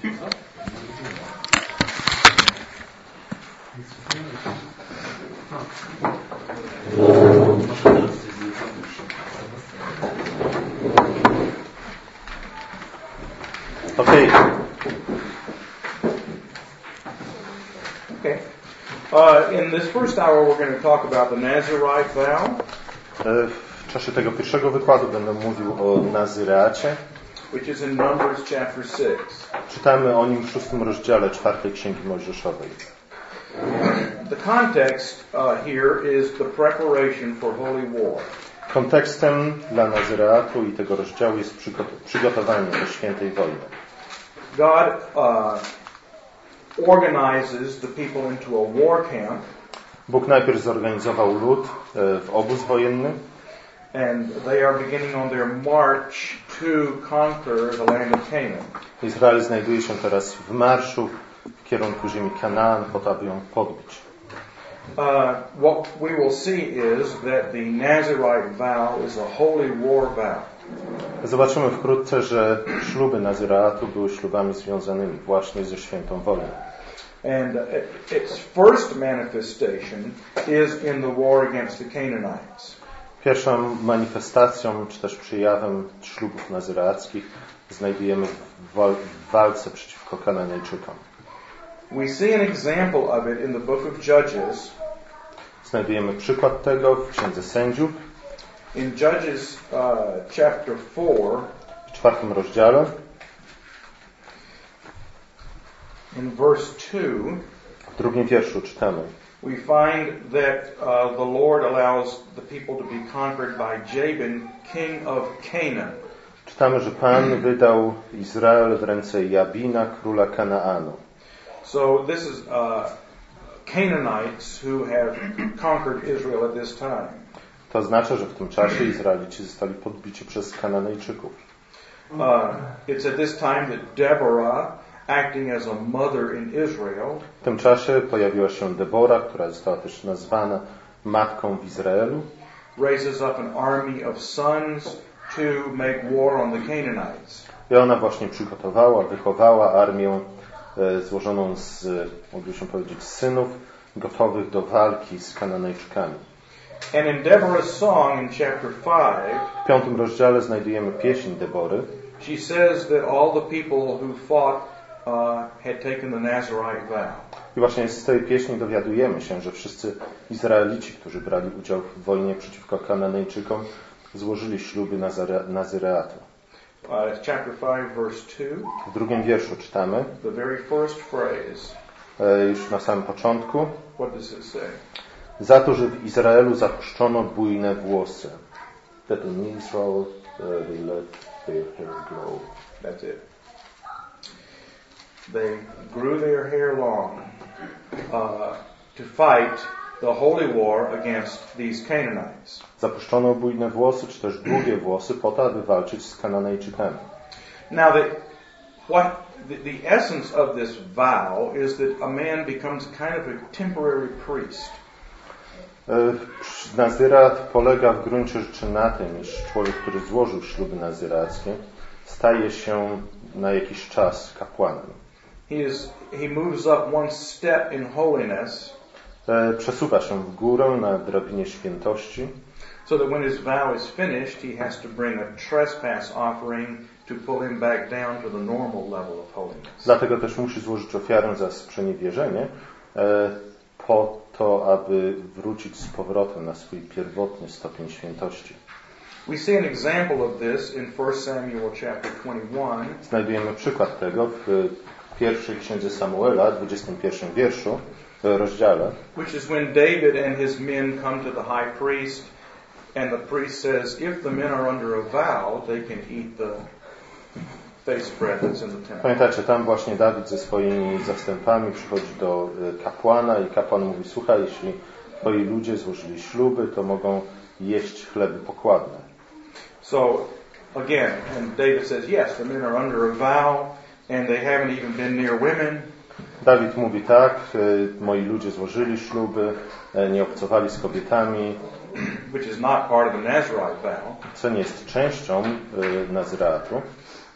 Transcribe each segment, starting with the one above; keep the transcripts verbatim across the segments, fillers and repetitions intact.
Okay. Okay. Uh, in this first hour, we're going to talk about the Nazirite vow. W czasie tego pierwszego wykładu będę mówił o Nazyreacie, which is in Numbers chapter six. Czytamy o nim w szóstym rozdziale czwartej Księgi Mojżeszowej. The context uh, here is the preparation for holy war. Kontekstem dla Nazyreatu i tego rozdziału jest przygotowanie do świętej wojny. God uh, organizes the people into a war camp. Bóg najpierw zorganizował lud w obóz wojenny. And they are beginning on their march to conquer the land of Canaan. Izrael znajduje się teraz w marszu w kierunku ziemi Kanaan, po to, aby ją podbić. Uh, what we will see is that the Nazirite vow is a holy war vow. Zobaczymy wkrótce, że śluby Nazyreatu były ślubami związanymi właśnie ze świętą wojną. And its first manifestation is in the war against the Canaanites. Pierwszą manifestacją, czy też przejawem ślubów nazyreackich znajdujemy w, wal- w walce przeciwko Kananejczykom. We see an example of it in the book of Judges. Znajdujemy przykład tego w Księdze Sędziów. In Judges uh, chapter four, w czwartym rozdziale, in verse two, w drugim wierszu czytamy: we find that uh, the Lord allows the people to be conquered by Jabin, king of Canaan. Czytamy, że Pan wydał Izrael w ręce Jabina, króla Kanaanu. So this is uh, Canaanites who have conquered Israel at this time. To oznacza, że w tym czasie Izraelici zostali podbici przez Kananejczyków. Uh, it's at this time that Deborah, acting as a mother in Israel, w tym czasie pojawiła się Debora, która została też nazwana matką w Izraelu. Raises up an army of sons to make war on the Canaanites. I ona właśnie przygotowała, wychowała armię e, złożoną z, moglibyśmy się powiedzieć, synów gotowych do walki z Kananejczykami. And in Deborah's song in chapter five, w piątym rozdziale znajdujemy pieśń Debory. She says that all the people who fought uh, had taken the Nazirite vow. I właśnie z tej pieśni dowiadujemy się, że wszyscy Izraelici, którzy brali udział w wojnie przeciwko Kananejczykom, złożyli śluby Nazyreatu. Uh, chapter five, verse two. W drugim wierszu czytamy, the very first phrase. E, już na samym początku. What does it say? Za to, że w Izraelu zapuszczono bujne włosy. That in Israel uh, they let their hair grow. That's it. They grew their hair long uh, to fight the holy war against these Canaanites. Zapuszczono bujne włosy, czy też długie włosy, po to, aby walczyć z Kananejczykami. Now, the, what the, the essence of this vow is that a man becomes kind of a temporary priest. Nazyrat polega w gruncie rzeczy na tym, iż człowiek, który złożył śluby nazyreackie, staje się na jakiś czas kapłanem. He is, he moves up one step in holiness. Przesuwa się w górę na drabinie świętości. So that when his vow is finished, he has to bring a trespass offering to pull him back down to the normal level of holiness. Dlatego też musi złożyć ofiarę za sprzeniewierzenie, po to, aby wrócić z powrotem na swój pierwotny stopień świętości. We see an example of this in First Samuel chapter twenty-one. Znajdujemy przykład tego w pierwszej księdze Samuela, dwudziestym pierwszym wierszu, rozdziale. Which is when David and his men come to the high priest, and the priest says, if the men are under a vow, they can eat the face bread that's in the temple. Pamiętacie, tam właśnie Dawid ze swoimi zastępami przychodzi do kapłana i kapłan mówi: słuchaj, jeśli twoi ludzie złożyli śluby, to mogą jeść chleby pokładne. So again, and David says, yes, the men are under a vow, and they haven't even been near women. Dawid mówi tak, moi ludzie złożyli śluby, nie obcowali z kobietami, which is not part of the Nazirite vow. Co nie jest częścią Nazyreatu.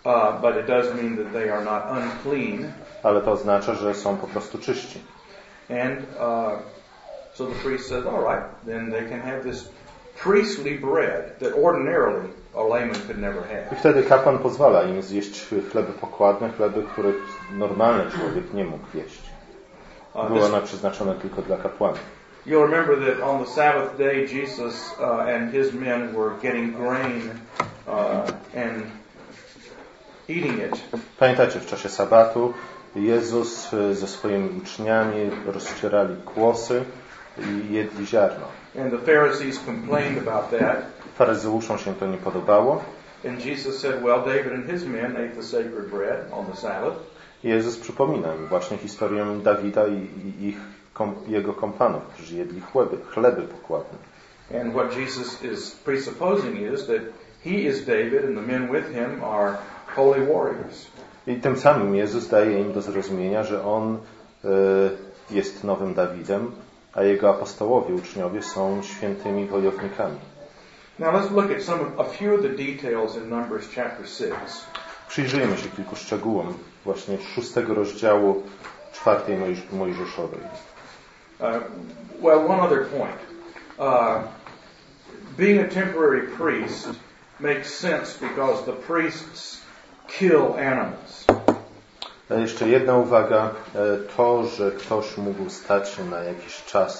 uh, but it does mean that they are not unclean. Ale to oznacza, że są po prostu czyści. And uh, so the priest says, all right, then they can have this priestly bread that ordinarily a layman could never have. I wtedy kapłan pozwala im zjeść chleby pokładne, chleby, których normalny człowiek nie mógł jeść. Było one przeznaczone tylko dla kapłanów. You'll remember that on the Sabbath day, Jesus uh, and his men were getting grain uh, and eating it. Pamiętacie, w czasie sabatu Jezus ze swoimi uczniami rozcierali kłosy i jedli ziarno. And the Pharisees complained about that. Faryzeuszom się to nie podobało. And Jesus said, well, David and his men ate the sacred bread on the Sabbath. I Jezus przypomina im właśnie historię Dawida i, i ich, kom, jego kompanów, którzy jedli chleby, chleby pokładne. And what Jesus is presupposing is that he is David and the men with him are holy warriors. I tym samym Jezus daje im do zrozumienia, że On y, jest nowym Dawidem, a Jego apostołowie, uczniowie są świętymi wojownikami. Now let's look at some a few of the details in Numbers chapter six. Przyjrzyjmy się kilku szczegółom właśnie szóstego rozdziału czwartej Mojżeszowej. Uh, well, one other point. Uh, being a temporary priest makes sense because the priests kill animals. Jeszcze jedna uwaga. To, że ktoś mógł stać się na jakiś czas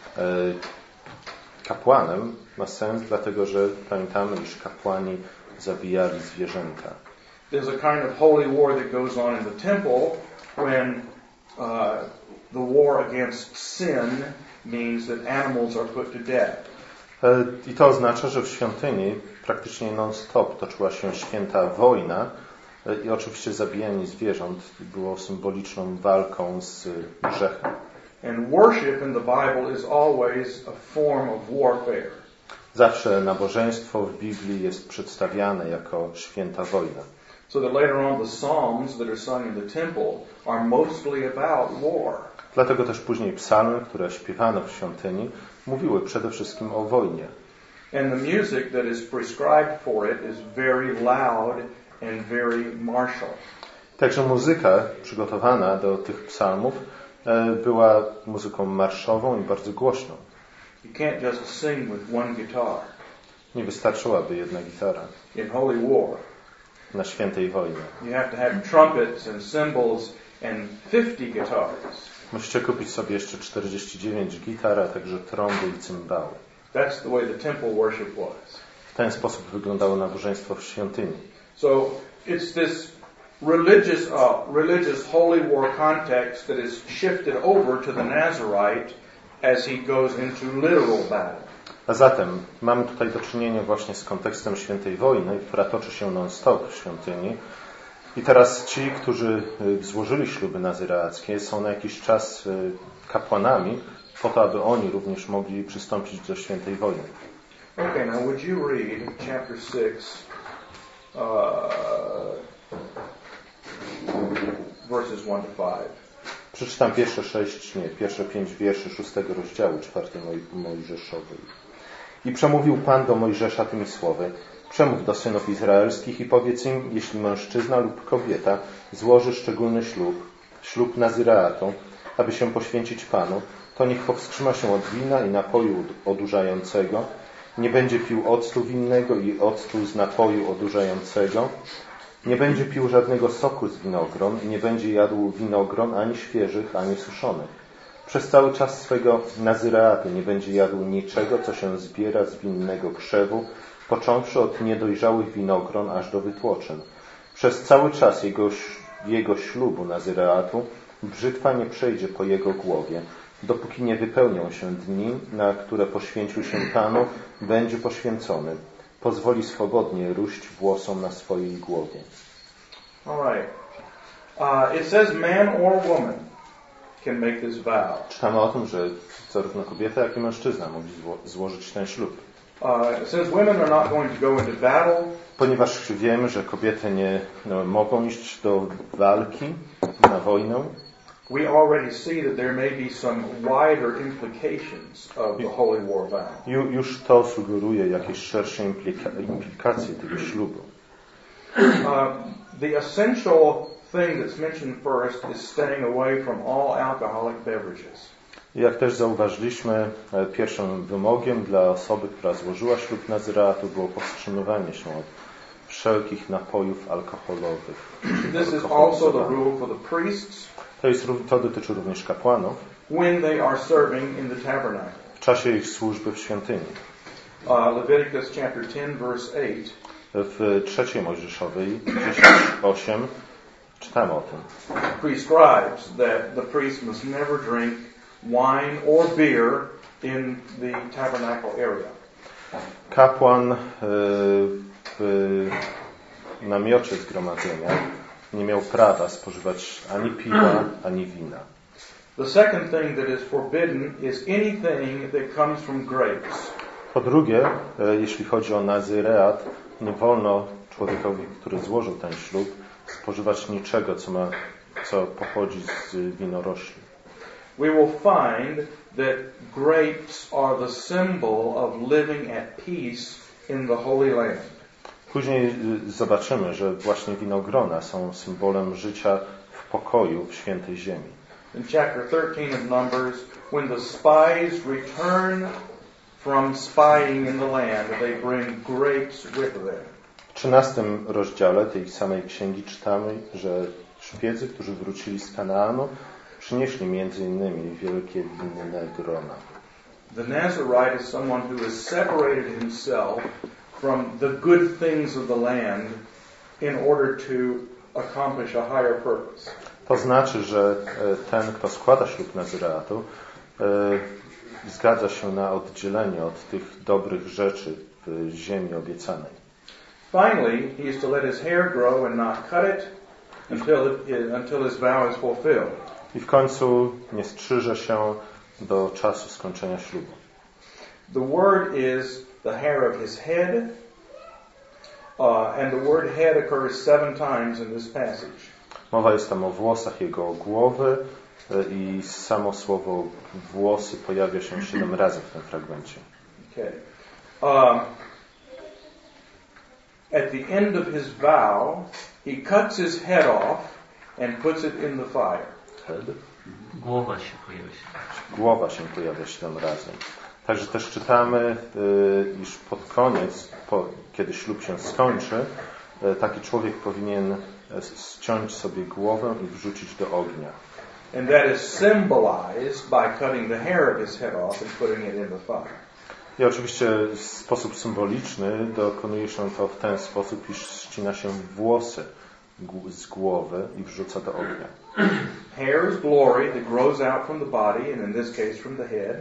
kapłanem, ma sens, dlatego że pamiętamy, iż kapłani zabijali zwierzęta. There's a kind of holy war that goes on in the temple when uh, the war against sin means that animals are put to death. I to oznacza, że w świątyni praktycznie non-stop toczyła się święta wojna i oczywiście zabijanie zwierząt było symboliczną walką z grzechem. And worship in the Bible is always a form of warfare. Zawsze nabożeństwo w Biblii jest przedstawiane jako święta wojna. So that later on the psalms that are sung in the temple are mostly about war. Dlatego też później psalmy, które śpiewano w świątyni, mówiły przede wszystkim o wojnie. And the music that is prescribed for it is very loud and very martial. Także muzyka przygotowana do tych psalmów była muzyką marszową i bardzo głośną. You can't just sing with one guitar. Nie wystarczyłaby jedna gitara. In holy war. Na świętej wojnie. You have to have trumpets and cymbals and fifty guitars. Musicie kupić sobie jeszcze czterdzieści dziewięć gitar, a także trąby i cymbały. That's the way the temple worship was. W ten sposób wyglądało nabożeństwo w świątyni. So it's this religious, uh, religious holy war context that is shifted over to the Nazarite as he goes into literal battle. A zatem mamy tutaj do czynienia właśnie z kontekstem świętej wojny, która toczy się non-stop w świątyni. I teraz ci, którzy złożyli śluby nazyreackie, są na jakiś czas kapłanami, po to, aby oni również mogli przystąpić do świętej wojny. Okay, now would you read chapter six, uh, verses one to five? Przeczytam pierwsze sześć, nie, pierwsze pięć wierszy szóstego rozdziału czwartej Mojżeszowej. I przemówił Pan do Mojżesza tymi słowy: przemów do synów izraelskich i powiedz im, jeśli mężczyzna lub kobieta złoży szczególny ślub, ślub nazyreatu, aby się poświęcić Panu, to niech powstrzyma się od wina i napoju odurzającego, nie będzie pił octu winnego i octu z napoju odurzającego, nie będzie pił żadnego soku z winogron i nie będzie jadł winogron ani świeżych, ani suszonych. Przez cały czas swego nazyreatu nie będzie jadł niczego, co się zbiera z winnego krzewu, począwszy od niedojrzałych winogron aż do wytłoczyn. Przez cały czas jego, jego ślubu nazyreatu brzytwa nie przejdzie po jego głowie, dopóki nie wypełnią się dni, na które poświęcił się Panu, będzie poświęcony. Pozwoli swobodnie róść włosom na swojej głowie. All right. Uh, it says man or woman can make this vow. Czytamy o tym, że zarówno kobieta, jak i mężczyzna mogli zło- złożyć ten ślub. Uh, it says women are not going to go into battle. Ponieważ wiemy, że kobiety nie no, mogą iść do walki, na wojnę. We already see that there may be some wider implications of the holy war vow. Ju, już to sugeruje jakieś szersze implika- implikacje tego ślubu. Uh, the essential thing that's mentioned first is staying away from all alcoholic beverages. Jak też zauważyliśmy, pierwszym wymogiem dla osoby, która złożyła ślub nazyreatu, było powstrzymywanie się od wszelkich napojów alkoholowych. This is also the rule for the priests. To, jest, to dotyczy również kapłanów. When they are serving in the tabernacle. W czasie ich służby w świątyni. Uh, Leviticus chapter ten verse eight. W trzeciej Mojżeszowej dziesięć osiem czytamy o tym. Prescribes that the priest must never drink wine or beer in the tabernacle area. Kapłan w namiocie zgromadzenia nie miał prawa spożywać ani piwa, ani wina. The second thing that is forbidden is anything that comes from grapes. Po drugie, jeśli chodzi o nazyreat, nie wolno człowiekowi, który złożył ten ślub, spożywać niczego, co ma, co pochodzi z winorośli. We will find that grapes are the symbol of living at peace in the Holy Land. Później zobaczymy, że właśnie winogrona są symbolem życia w pokoju w świętej ziemi. In chapter thirteen of Numbers, when the spies return from spying in the land, they bring grapes with them. W trzynastym rozdziale tej samej księgi czytamy, że szpiedzy, którzy wrócili z Kanaanu, przynieśli między innymi wielkie winne grona. The Nazirite is someone who has separated himself from the good things of the land in order to accomplish a higher purpose. To znaczy, że ten, kto składa ślub nazyreatu, zgadza się na oddzielenie od tych dobrych rzeczy w ziemi obiecanej. Finally, he is to let his hair grow and not cut it until it, until his vow is fulfilled. I w końcu nie strzyże się do czasu skończenia ślubu. The word is the hair of his head, uh, and the word head occurs seven times in this passage. Mowa jest tam o włosach jego głowy i samo słowo włosy pojawia się siedem razy w tym fragmencie. Okay. Um, at the end of his vow, he cuts his head off and puts it in the fire. Head? Głowa się pojawia się. Głowa się pojawia siedem razy. Także też czytamy, iż pod koniec, po, kiedy ślub się skończy, taki człowiek powinien ściąć sobie głowę i wrzucić do ognia. And that is symbolized by cutting the hair of his head off and putting it in the fire. I oczywiście w sposób symboliczny dokonuje się to w ten sposób, iż ścina się włosy z głowy i wrzuca do ognia. Hair is glory that grows out from the body, and in this case from the head.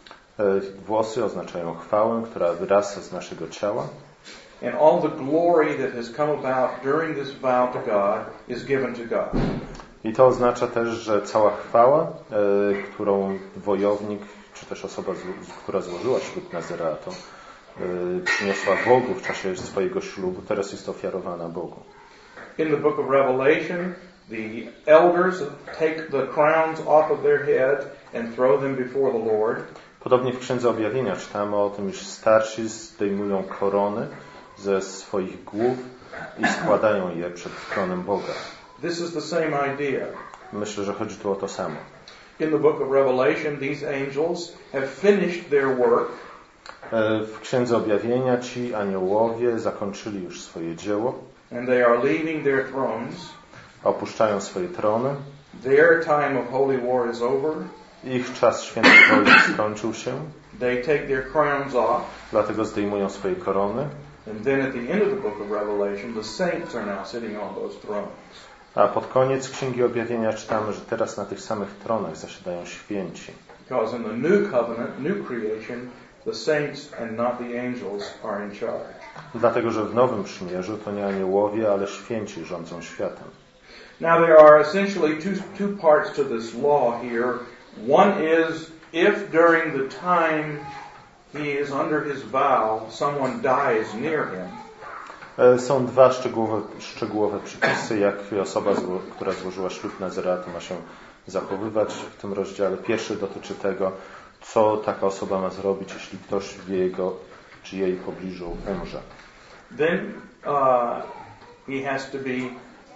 Włosy oznaczają chwałę, która wyrasta z naszego ciała. And all the glory that has come about during this vow to God is given to God. I to oznacza też, że cała chwała, e, którą wojownik, czy też osoba, z, która złożyła ślub nazyreatu, e, przyniosła Bogu w czasie swojego ślubu, teraz jest ofiarowana Bogu. In the book of Revelation, the elders take the crowns off of their head and throw them before the Lord. Podobnie w Księdze Objawienia czytamy o tym, iż starsi zdejmują korony ze swoich głów i składają je przed tronem Boga. This is the same idea. Myślę, że chodzi tu o to samo. In the book of Revelation, these angels have finished their work. W Księdze Objawienia ci aniołowie zakończyli już swoje dzieło. And they are leaving their thrones. Opuszczają swoje trony. Their time of holy war is over. Ich czas świętych wojny skończył się. They take their crowns off. Dlatego zdejmują swoje korony. And then at the end of the book of Revelation, the saints are now sitting on those thrones. A pod koniec Księgi Objawienia czytamy, że teraz na tych samych tronach zasiadają święci. Because in the new covenant, new creation, the saints and not the angels are in charge. Dlatego, że w Nowym Przymierzu to nie aniołowie, ale święci rządzą światem. Now there are essentially two, two parts to this law here. One is if during the time he is under his vow, someone dies near him. Są dwa szczegółowe, szczegółowe przepisy, jak osoba, która złożyła ślub nazyreatu, ma się zachowywać w tym rozdziale. Pierwszy dotyczy tego, co taka osoba ma zrobić, jeśli ktoś w jego czy jej pobliżu umrze. Then uh, he has to be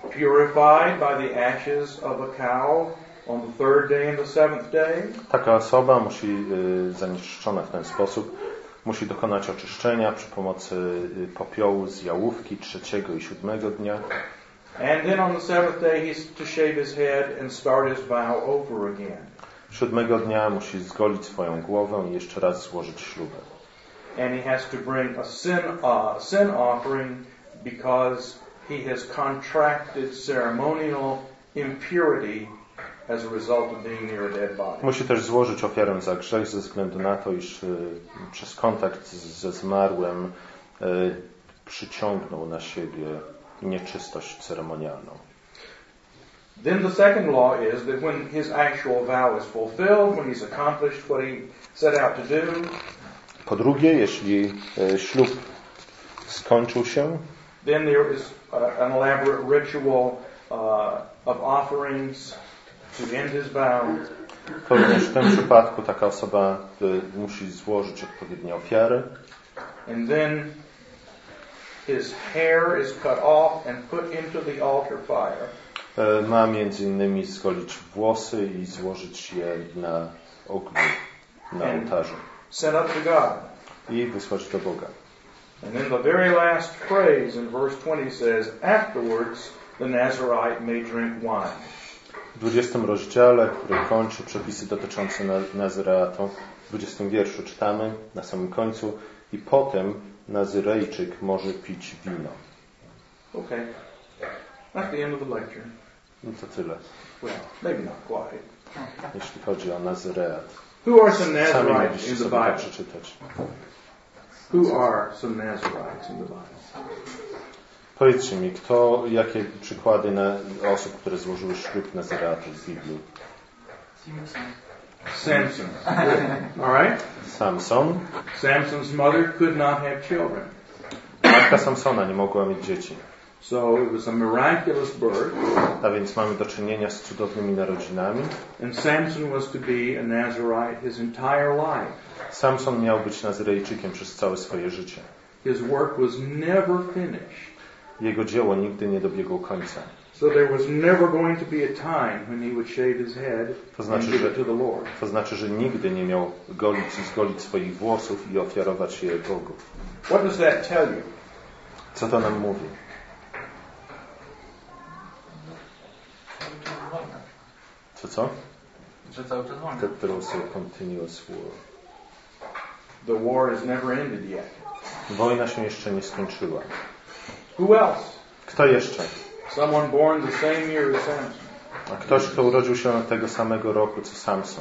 purified by the ashes of a cow on the third day and the seventh day. Taka osoba musi, y, zanieczyszczona w ten sposób, musi dokonać oczyszczenia przy pomocy y, popiołu z jałówki trzeciego i siódmego dnia. And then on the seventh day he's to shave his head and start his vow over again. Siódmego dnia musi zgolić swoją głowę i jeszcze raz złożyć ślubę. And he has to bring a sin, uh, sin offering because he has contracted ceremonial impurity as a result of being near a dead body. Musi też złożyć ofiarę za grzech ze względu na to, iż y, przez kontakt z, ze zmarłym y, przyciągnął na siebie nieczystość ceremonialną. Then the second law is that when his actual vow is fulfilled, when he's accomplished what he set out to do, po drugie, jeśli y, ślub skończył się, then there is uh, an elaborate ritual uh, of offerings to end his vow. to również w tym przypadku taka osoba y, musi złożyć odpowiednie ofiary. And then his hair is cut off and put into the altar fire. Y, ma między innymi zgolić włosy i złożyć je na ogniu, na ołtarzu. Sent up to God. I wysłać do Boga. And then the very last phrase in verse twenty says, afterwards the Nazarite may drink wine. W dwudziestym rozdziale, który kończy przepisy dotyczące Nazareatu, w dwudziestym wierszu czytamy na samym końcu: i potem Nazyrejczyk może pić wino. Okay. That's the end of the lecture. I to tyle, Well, maybe not quite. jeśli chodzi o Nazareat. Who are some Sami Nazarites mogliście in the sobie to Bible? przeczytać. Who are some Nazarites in the Bible? Powiedzcie mi, kto, jakie przykłady na osób, które złożyły ślub Nazareatu w Biblii? Samson. All right? Samson. Samson's mother could not have children. Matka Samsona nie mogła mieć dzieci. So it was a miraculous birth. A więc mamy do czynienia z cudownymi narodzinami. And Samson was to be a Nazarite his entire life. Samson miał być Nazyrejczykiem przez całe swoje życie. His work was never finished. Jego dzieło nigdy nie dobiegło końca. So there was never going to be a time when he would shave his head To znaczy, and give że, it to the Lord. to znaczy, że nigdy nie miał golić i zgolić swoich włosów i ofiarować je Bogu. What does that tell you? Co to nam mówi? Co, co? Że cały czas wojna. That there was a continuous war. The war has never ended yet. Wojna się jeszcze nie skończyła. Who else? Kto jeszcze? Someone born the same year as Samson. A ktoś, kto urodził się tego samego roku co Samson.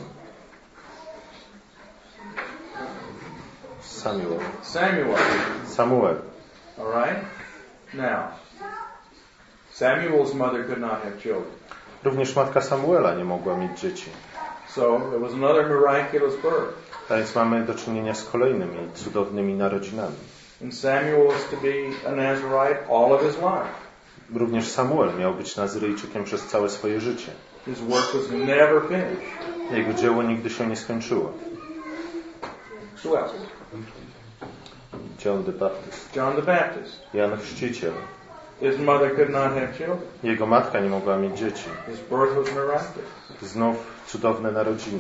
Samuel. Samuel. Samuel. All right? Now, Samuel's mother could not have children. Również matka Samuela nie mogła mieć dzieci. So there was another miraculous birth. A więc mamy do czynienia z kolejnymi cudownymi narodzinami. And Samuel was to be a Nazarite all of his life. Również Samuel miał być Nazyrejczykiem przez całe swoje życie. His work was never finished. Jego dzieło nigdy się nie skończyło. Who else? John the Baptist. John the Baptist. Jan Chrzciciel. His mother could not have children. Jego matka nie mogła mieć dzieci. His birth was miraculous. Znów cudowne narodziny.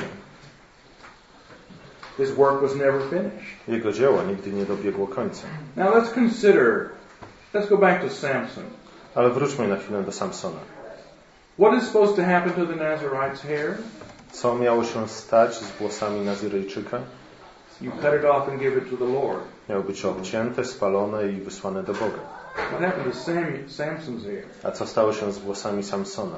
His work was never finished. Jego dzieło nigdy nie dobiegło końca. Now let's consider, let's go back to Samson. Ale wróćmy na chwilę do Samsona. What is supposed to happen to the Nazarite's hair? Co miało się stać z włosami Nazyrejczyka? You cut it off and give it to the Lord. Miały być obcięte, spalone i wysłane do Boga. What happened to Sam, Samson's hair? A co stało się z włosami Samsona?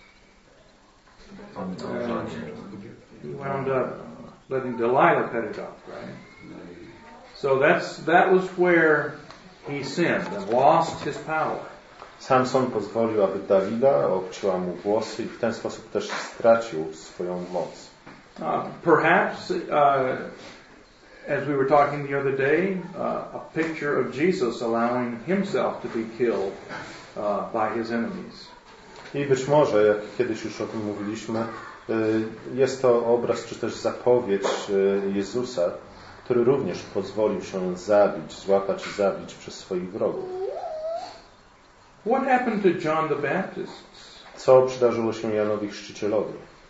Um, he wound up letting Delilah cut it off, right? So that's that was where he sinned and lost his power. Samson pozwolił, aby Dalila obcięła mu włosy i w ten sposób też stracił swoją moc. Uh, perhaps, uh, as we were talking the other day, uh, a picture of Jesus allowing himself to be killed uh, by his enemies. I być może, jak kiedyś już o tym mówiliśmy, jest to obraz czy też zapowiedź Jezusa, który również pozwolił się zabić, złapać i zabić przez swoich wrogów. What happened to John the Baptist? Co przydarzyło się Janowi Chrzcicielowi?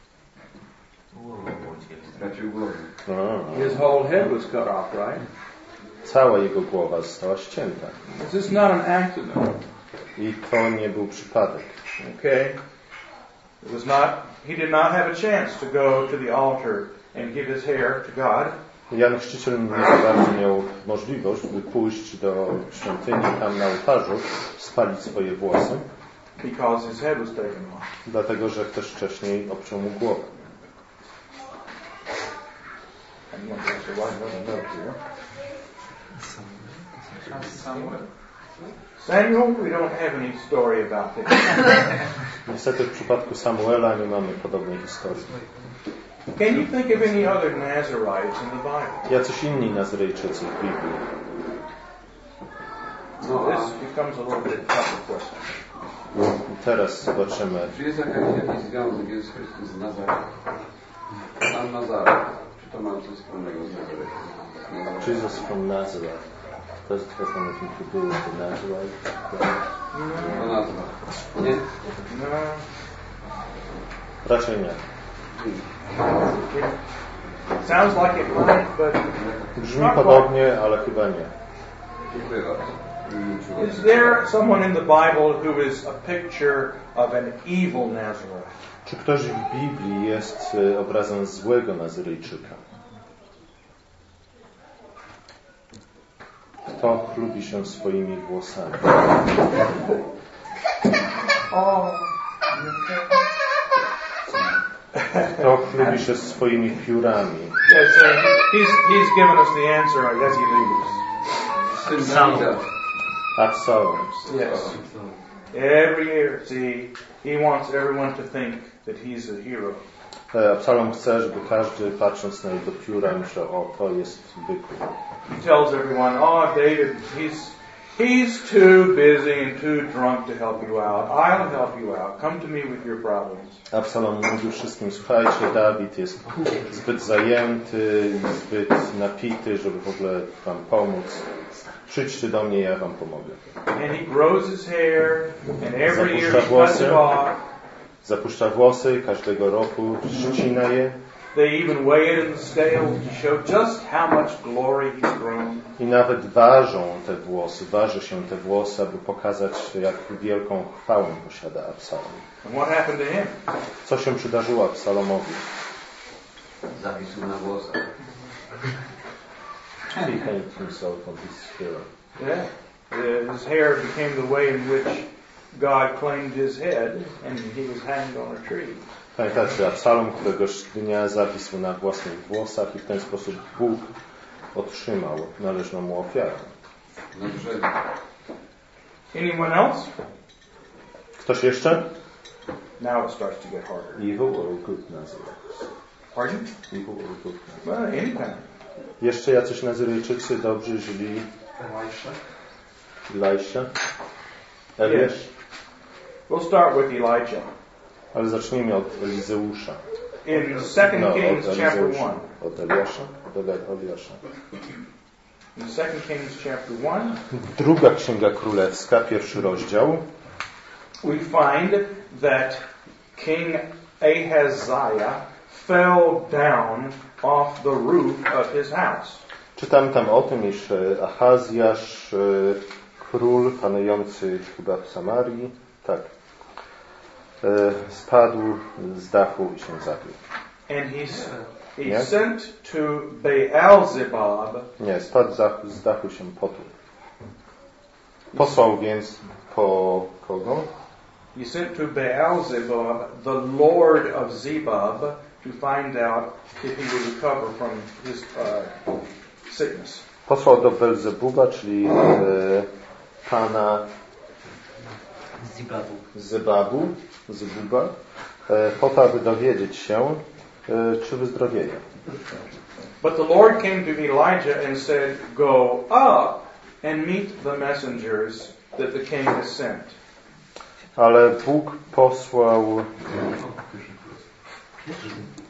Stracił głowę. A, His whole head was cut off, right? cała jego głowa została ścięta. This is not an accident. I to nie był przypadek. Okay? It was not, he did not have a chance to go to the altar and give his hair to God. Jan Chrzciciel nie za bardzo miał możliwość, by pójść do świątyni, tam na ołtarzu spalić swoje włosy, Because his head was taken off. dlatego że ktoś wcześniej obciął mu głowę. And you have to write that note here. Samuel. Samuel, we don't have any story about him. Niestety w przypadku Samuela nie mamy podobnej historii. Can you think of any other Nazarites in the Bible? Jacyś inni Nazarejczycy w Biblii. So this becomes a little bit tougher question. I teraz zobaczymy. Czy jest jakaś, jakiś związek Jezus Chrystus z Nazaretem? Sam Nazaret. Czy to ma coś wspólnego z Nazaretem? Jesus from Nazareth. Does it have anything to do with the Nazarite? To nazwa. Nie? No. Raczej nie. It sounds like it might, but Brzmi podobnie, ale chyba nie. Dziękuję bardzo. is there someone in the Bible who is a picture of an evil Nazarite? Czy ktoś w Biblii jest y, obrazem złego Nazarejczyka? Kto chlubi się swoimi włosami? Kto chlubi się swoimi piórami? Yes, uh, he's, he's given us the answer as he leaves. Syn Dawida. Absalom. Yes. Every year, see, he wants everyone to think that he's a hero. E, Absalom chce, żeby każdy, patrząc na jego pióra, myślał, o, to jest byku. He tells everyone, oh, David, he's he's too busy and too drunk to help you out. I'll help you out. Come to me with your problems. Absalom mówił wszystkim, słuchajcie, Dawid jest zbyt zajęty, zbyt napity, żeby w ogóle wam pomóc. Przyjdźcie do mnie, ja wam pomogę. And he grows his hair, and every year he Zapuszcza cuts włosy, it off. zapuszcza włosy, każdego roku ścina je They even weigh it in the scale to show just how much glory he's grown. i nawet ważą te włosy, waży się te włosy, aby pokazać, jak wielką chwałę posiada Absalom. And what happened to him? Co się przydarzyło Absalomowi? Zawisł na włosach. He hanged himself on his hair. Yeah. Uh, his hair became the way in which God claimed his head, and he was hanged on a tree. Pamiętacie, Absalom któregoś dnia zawisł na własnych włosach i w ten sposób Bóg otrzymał należną mu ofiarę. Na drzewie. Anyone else? Ktoś jeszcze? Now it starts to get harder. Evil or good Nazareth? Pardon? Evil or good Nazareth? Well, any kind. Jeszcze jacyś Nazarejczycy, dobrzy, źli? Elisha? Eliasz? We'll start with Elijah. Ale zacznijmy od Elizeusza. In Second No, Kings od chapter Elizeusza. one. Od Eliasza? Od Eliasza. In Second Kings chapter one, Druga Księga Królewska, pierwszy rozdział. we find that King Ahaziah fell down off the roof of his house. Czytam tam o tym, iż e, Ahazjasz, e, król panujący chyba w Samarii, tak, e, spadł z dachu i się zabił. And he, s- he Yeah. sent to Baalzebub Nie, spadł z dachu, z dachu się potuł. Posłał więc po kogo? He sent to Baalzebub, the lord of Zebub, to find out if he would recover from his uh, sickness. Posłał do Belzebuba, czyli e, pana Zibabu. Zebabu, Zebuba, e, po to, aby dowiedzieć się, e, czy wyzdrowieje. But the Lord came to Elijah and said, go up and meet the messengers that the king has sent. Ale Bóg posłał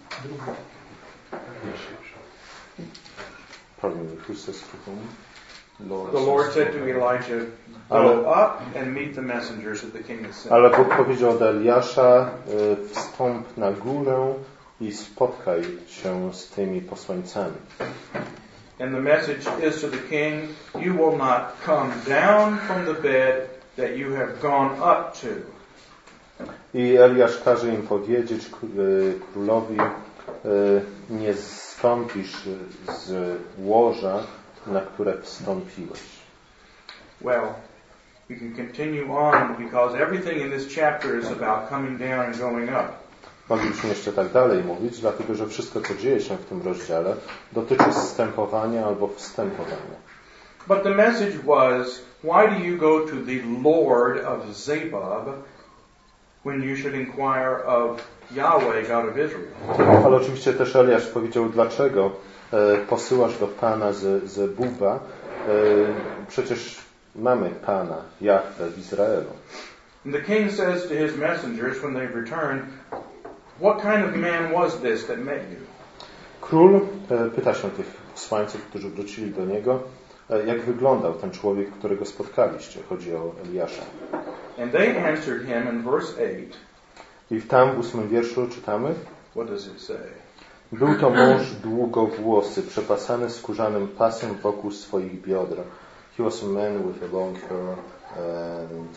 Pardon me, who says to whom? The Lord said to Elijah, go up and meet the messengers that the king has sent. Ale Bóg powiedział do Eliasza, wstąp na górę i spotkaj się z tymi posłańcami. And the message is to the king, you will not come down from the bed that you have gone up to. I Eliasz każe im powiedzieć królowi, nie zstąpisz z łoża, na które wstąpiłeś. Well, we can continue on because everything in this chapter is about coming down and going up. Moglibyśmy jeszcze tak dalej mówić, dlatego że wszystko, co dzieje się w tym rozdziale, dotyczy zstępowania albo wstępowania. But the message was, why do you go to the Lord of Zabab when you should inquire of Yahweh, God of Israel? Ale oczywiście też Eliasz powiedział, dlaczego e, posyłasz do Pana z Zebuba, e, przecież mamy Pana, Jahwe w Izraelu. And the king says to his messengers when they return, what kind of man was this that met you? Król e, pyta się tych posłańców, którzy wrócili do niego, e, jak wyglądał ten człowiek, którego spotkaliście. Chodzi o Eliasza. And they answered him in verse eight. I tam w ósmym wierszu czytamy, what does it say? Był to mąż długowłosy, przepasany skórzanym pasem wokół swoich bioder. He was a man with a long hair and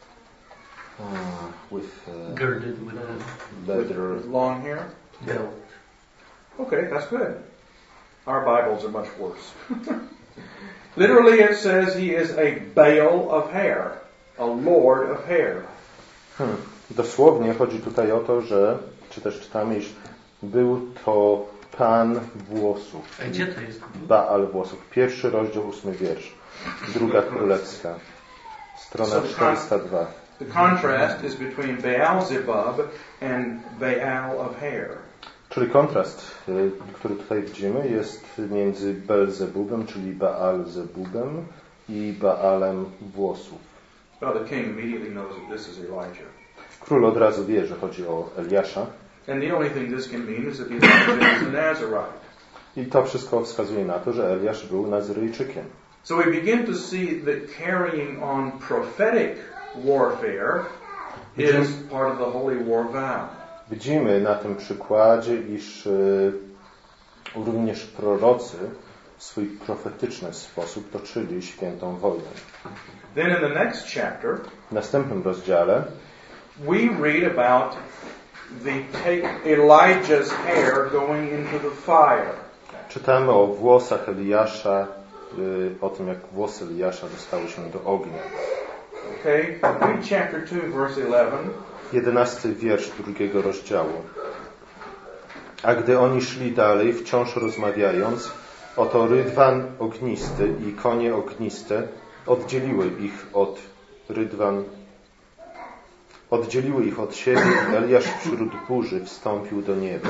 uh, with uh, girded with leather. With long hair? belt. Okay, that's good. Our Bibles are much worse. Literally it says he is a bale of hair, a lord of hair. Hmm. Dosłownie chodzi tutaj o to, że, czy też czytamy, iż był to Pan włosów. A gdzie to jest? Baal włosów. Pierwszy rozdział, ósmy wiersz. Druga królewska. Strona czterysta dwa. The contrast is between Baal-zebub and Baal of hair. Czyli kontrast, który tutaj widzimy, jest między Belzebubem, czyli Baal-zebubem i Baalem włosów. Well, the king immediately knows that this is Elijah. Król od razu wie, że chodzi o Eliasza. And the only thing this can mean is that Elijah is a Nazarite. I to wszystko wskazuje na to, że Eliasz był Nazyryjczykiem. So we begin to see that carrying on prophetic warfare is part of the holy war vow. Widzimy na tym przykładzie, iż y, również prorocy w swój profetyczny sposób toczyli świętą wojnę. Then in the next chapter, w następnym rozdziale we read about the take Elijah's hair going into the fire. Czytamy o włosach Eliasza, y, o tym jak włosy Eliasza dostały się do ognia. Okay, read chapter two, verse eleven. Jedenasty wiersz drugiego rozdziału. A gdy oni szli dalej, wciąż rozmawiając, oto rydwan ognisty i konie ogniste oddzieliły ich od rydwan, oddzieliły ich od siebie i Eliasz wśród burzy wstąpił do nieba.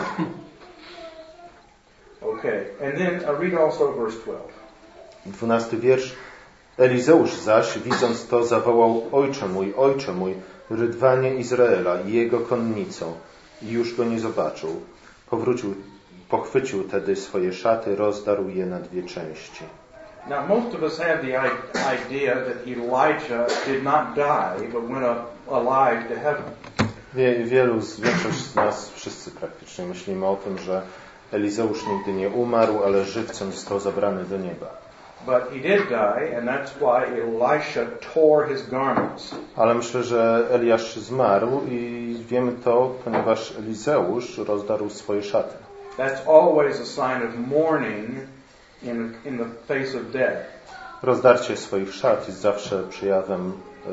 Okay, and then uh, read also verse twelve. Dwunasty wiersz. Elizeusz zaś, widząc to, zawołał: Ojcze mój, ojcze mój, rydwanie Izraela i jego konnicą. I już go nie zobaczył. Powrócił, pochwycił tedy swoje szaty, rozdarł je na dwie części. Now most of us have the idea that Elijah did not die, but went up alive to heaven. Wie, wielu z, większość z nas, wszyscy praktycznie, myślimy o tym, że Elizeusz nigdy nie umarł, ale żywcem został zabrany do nieba. But he did die, and that's why Elisha tore his garments. Ale myślę, że Eliasz zmarł i wiemy to, ponieważ Elizeusz rozdarł swoje szaty. That's always a sign of mourning in in the face of death. Rozdarcie swoich szat jest zawsze przejawem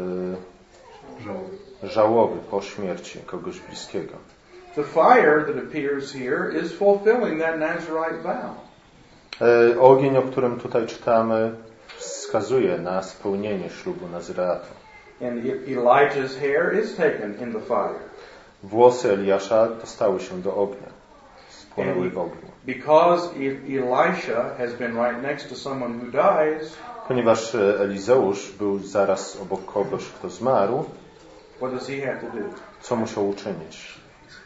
y, żałoby po śmierci kogoś bliskiego. The fire that appears here is fulfilling that Nazarite vow. Y, ogień, o którym tutaj czytamy, wskazuje na spełnienie ślubu Nazyreatu. And Elijah's hair is taken in the fire. Włosy Eliasza dostały się do ognia. Spłonęły w ogniu. Because Elisha has been right next to someone who dies, ponieważ Elizeusz był zaraz obok kogoś, kto zmarł, what does he have to do? Co musiał uczynić?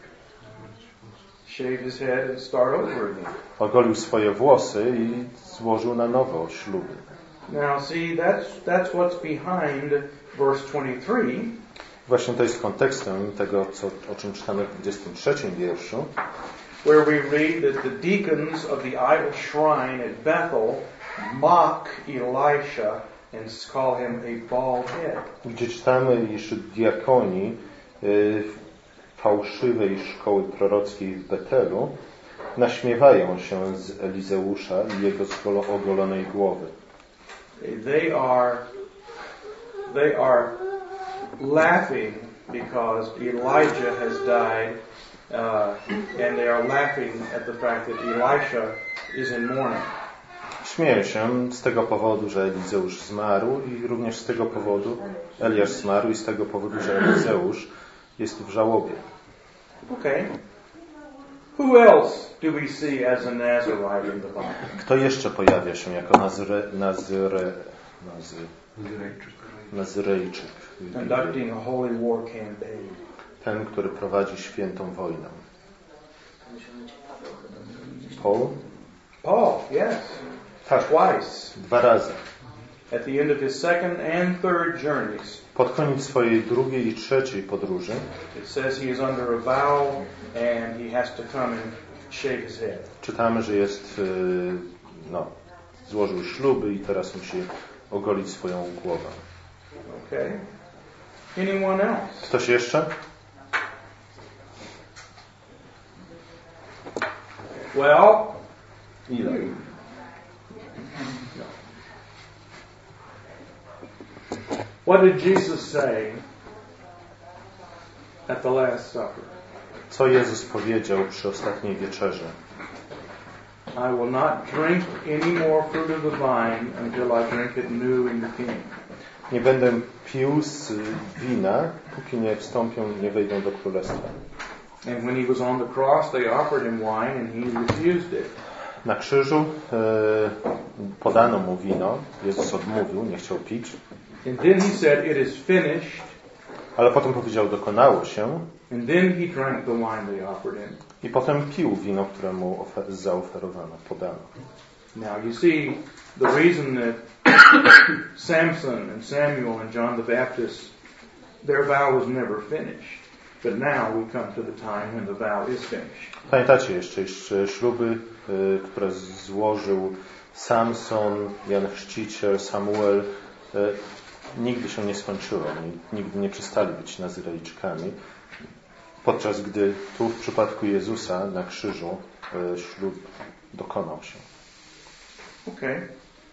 Shave his head and start over again. Ogolił swoje włosy i złożył na nowo śluby. Now see, that's, that's what's behind verse twenty-three. Właśnie to jest kontekstem tego, co, o czym czytamy w dwudziestym trzecim wierszu, where we read that the deacons of the idol shrine at Bethel mock Elisha and call him a bald head. gdzie czytamy, iż diakoni y, fałszywej szkoły prorockiej w Betelu naśmiewają się z Elizeusza i jego ogolonej głowy. They are they are laughing because Elijah has died, uh, and they are laughing at the fact that Elisha is in mourning. Śmieją się z tego powodu, że Elizeusz zmarł i również z tego powodu, Eliasz zmarł i z tego powodu, że Elizeusz jest w żałobie. Okay. Who else do we see as a Nazirite in the Bible? Kto jeszcze pojawia się jako Nazre, Nazre, Nazy, Nazyrejczyk? Conducting a holy war campaign. Ten, który prowadzi świętą wojnę. Paul? Paul, yes. Tak, Twice. dwa razy. At the end of his second and third journeys. Pod koniec swojej drugiej i trzeciej podróży It says he is under a vow and he has to come and shave his head. czytamy, że jest, no, złożył śluby i teraz musi ogolić swoją głowę. Okay. Anyone else? Ktoś jeszcze? Well, Ile? what did Jesus say at the Last Supper? Co Jezus powiedział przy ostatniej wieczerzy? I will not drink any more fruit of the vine until I drink it new in the kingdom. Nie będę pił z wina, póki nie wstąpią, nie wejdą do królestwa. And when he was on the cross, they offered him wine and he refused it. Na krzyżu e, podano mu wino, Jezus odmówił, nie chciał pić. And then he said, "It is finished." Ale potem powiedział, dokonało się. And then he drank the wine they offered him. I potem pił wino, które mu ofer- zaoferowano, podano. Now you see, the reason that Samson and Samuel and John the Baptist, their vow was never finished. But now we come to the time when the vow is finished. Pamiętacie jeszcze, iż śluby, y, które złożył Samson, Jan Chrzciciel, Samuel, y, nigdy się nie skończyły. Oni nigdy nie przestali być Nazyrejczykami. Podczas gdy tu w przypadku Jezusa na krzyżu y, ślub dokonał się. Okay.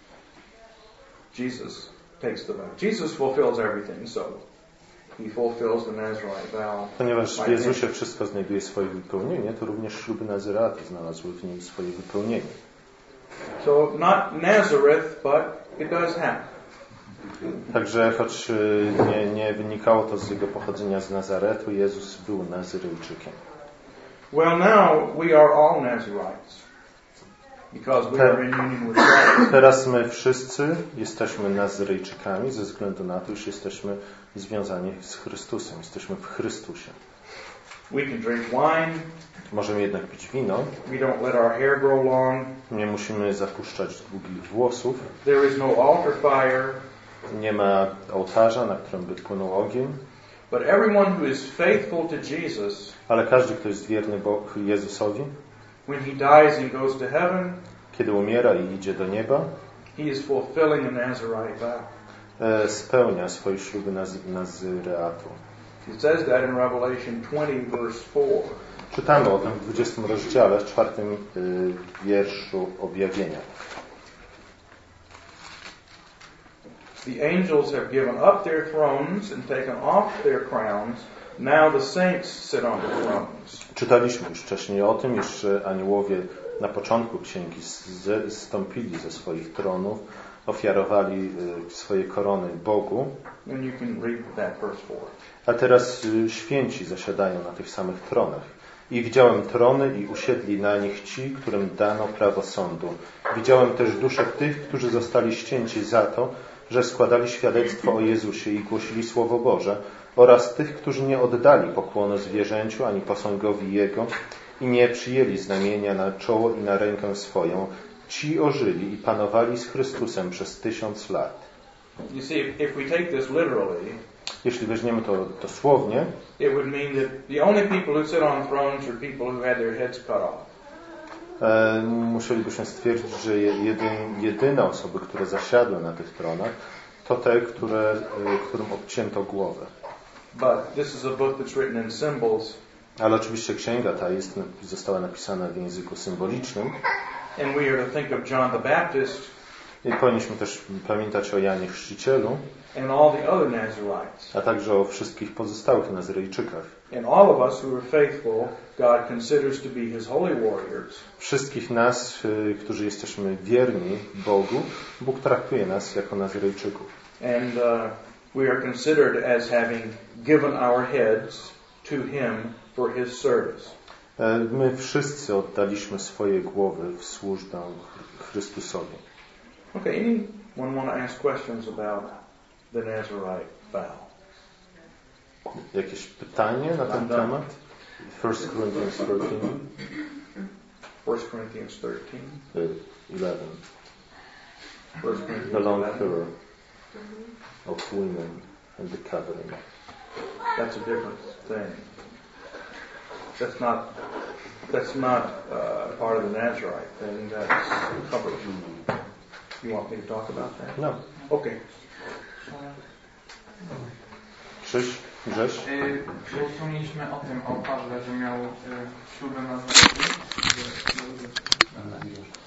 Jesus takes the vow. Jesus fulfills everything, so he fulfills the Nazirite vow. Ponieważ w Jezusie wszystko znajduje swoje wypełnienie, to również śluby Nazyratu znalazły w nim swoje wypełnienie. So not Nazareth, but it does happen. Także choć nie, nie wynikało to z jego pochodzenia z Nazaretu, Jezus był Nazyrejczykiem. Well, now we are all Nazirites because we are in union with God. Teraz my wszyscy jesteśmy Nazyrejczykami ze względu na to, iż jesteśmy związani z Chrystusem. Jesteśmy w Chrystusie. We can drink wine. Możemy jednak pić wino. We don't let our hair grow long. Nie musimy zapuszczać długich włosów. There is no altar fire. Nie ma ołtarza, na którym by płynął ogień. But everyone who is faithful to Jesus, ale każdy, kto jest wierny Jezusowi, when he dies and goes to heaven, kiedy umiera i idzie do nieba, he is fulfilling a Nazirite vow. spełnia swoje śluby Nazyreatu. It says that in Revelation twenty, verse four. Czytamy o tym w dwudziestym rozdziale, w czwartym y, wierszu Objawienia. The angels have given up their thrones and taken off their crowns. Now the saints sit on the thrones. Czytaliśmy już wcześniej o tym, iż aniołowie na początku księgi zstąpili ze swoich tronów, ofiarowali y, swoje korony Bogu. And you can read that verse four. A teraz y, święci zasiadają na tych samych tronach. I widziałem trony i usiedli na nich ci, którym dano prawo sądu. Widziałem też dusze tych, którzy zostali ścięci za to, że składali świadectwo o Jezusie i głosili Słowo Boże, oraz tych, którzy nie oddali pokłonu zwierzęciu ani posągowi Jego i nie przyjęli znamienia na czoło i na rękę swoją, ci ożyli i panowali z Chrystusem przez tysiąc lat. You see, if, if we take this literally, Jeśli weźmiemy to dosłownie, it would mean that the only people who sit on thrones are people who had their heads cut off. e, musielibyśmy stwierdzić, że jedyn, jedyne osoby, które zasiadły na tych tronach, to te, które, e, którym obcięto głowę. But this is a book that's written in symbols, Ale oczywiście księga ta jest, została napisana w języku symbolicznym. and we are to think of John the Baptist I powinniśmy też pamiętać o Janie Chrzcicielu, and all the other Nazarites. a także o wszystkich pozostałych Nazarejczykach. And all of us who are faithful, God considers to be His holy warriors. Wszystkich nas, y, którzy jesteśmy wierni Bogu, Bóg traktuje nas jako Nazarejczyków. And uh, we are considered as having given our heads to Him for His service. E, My wszyscy oddaliśmy swoje głowy w służbę Chrystusowi. Okay, anyone want to ask questions about the Nazarite vow? Jakieś pytanie na ten temat? First Corinthians thirteen, First Corinthians thirteen. y, eleven. First Corinthians The long eleven. hair of women and the covering. That's a different thing. That's not that's not uh, part of the Nazarite thing. That's covered. You want me to talk about that? No. Okay. Krzyś, Grześ? Y, bo wspomnieliśmy o tym, o Pawle, że miał y, ślubę na